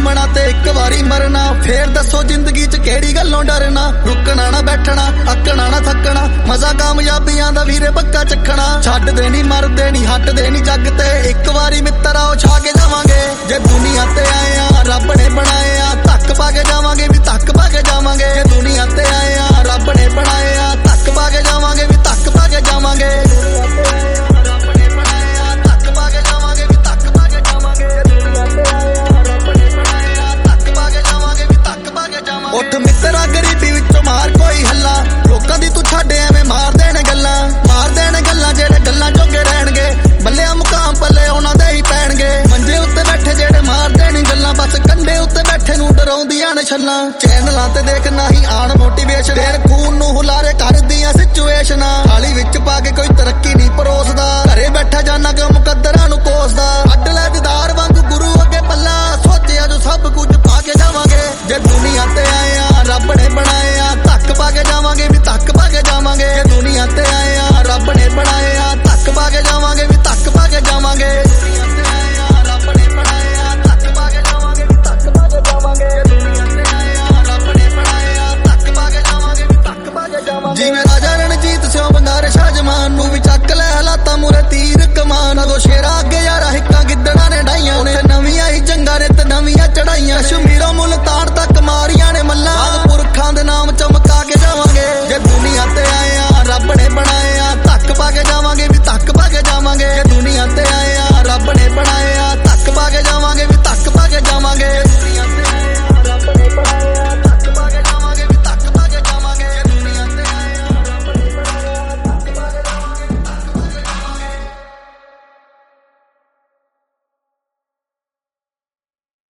जूमना ते एक वारी मरना। फिर दसो जिंदगी च केड़ी गल्लों डरना। रुकना ना बैठना, अकना ना थकना, मजा कामयाबियां दा वीरे पक्का चखना। छड्ड दे नी मरदे नी हटदे नी जग ते, एक वारी मित्तर आओ छा के जावांगे। जे दुनिया ते आए आ रब ने बनाए आ, धक्क पा के जावांगे भी धक्क पा के जावांगे। जे दुनिया ते आए आ रब ने बनाए आ, धक्क पा के जावांगे भी धक्क पा के जावांगे। उठ मित्रा गरीबी विचों मार कोई हल्ला, लोकां दी तू छड्ड एवें मार देण गल्लां जेड़े गल्लां जोगे रहणगे। मल्लिया मुकाम पल्ले उन्हां दे ही पैणगे। मंजे उत्ते बैठे जेड़े मार देण गल्लां, बस कंधे उत्ते बैठे नूं डराउंदियां ने छल्लां। चैनलां ते देख नाही आण मोटिवेशन, तेरे खून नूं हुलारे करदियां सिचुएशनां। थाली विच पा के कोई तरक्की नहीं परोसदा, घरे बैठा जाना कि मुकद्दरां नूं कोसदा। अड्ड लै दीदार वांग गुरु अगे पल्ला, सोचिया जो सब कुछ पा के जावांगे। जे दुनिया ते आए आ रब ने बनाए आ, धक्क पा के जावांगे।